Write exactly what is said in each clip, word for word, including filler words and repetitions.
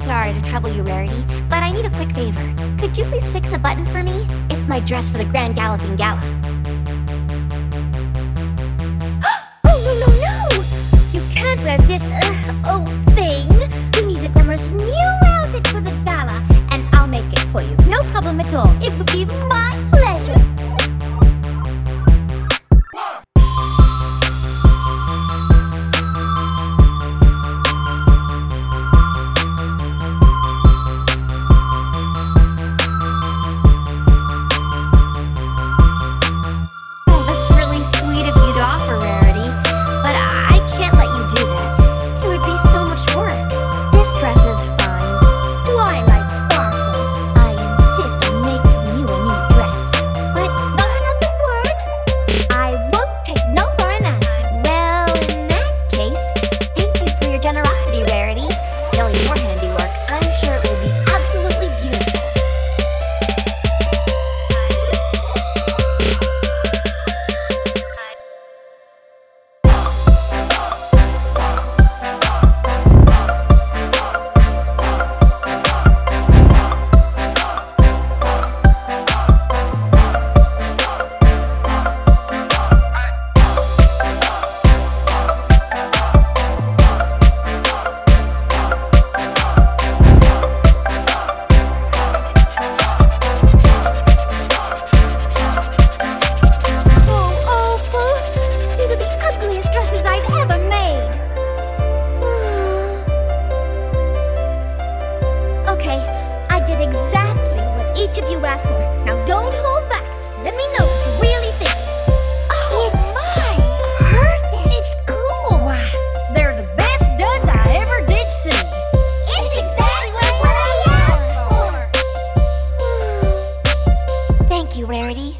sorry to trouble you, Rarity, but I need a quick favor. Could you please fix a button for me? It's my dress for the Grand Galloping Gala. Oh, no, no, no! You can't wear this uh, old thing. You need a glamorous new outfit for the gala, and I'll make it for you. No problem at all. It would be my pleasure. Rarity.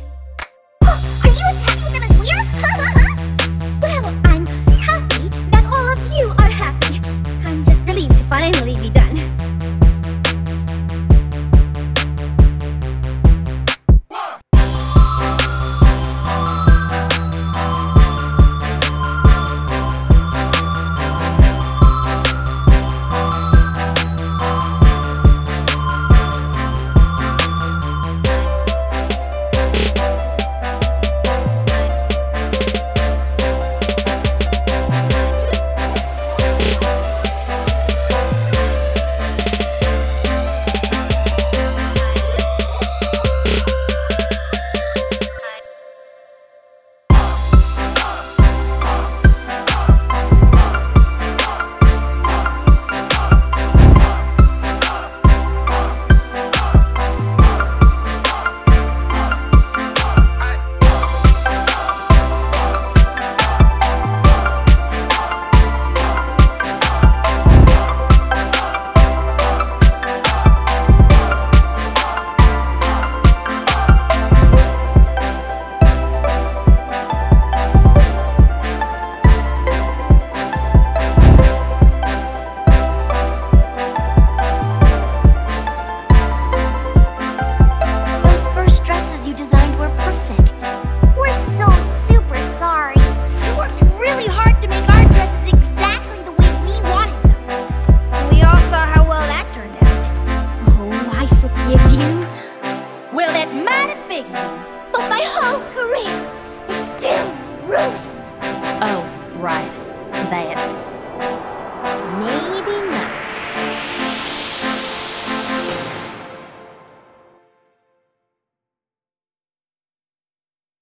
Oh, are you as happy with them as we are? Well, I'm happy that all of you are happy. I'm just relieved to finally be done. Well, that's mighty big of you, but my whole career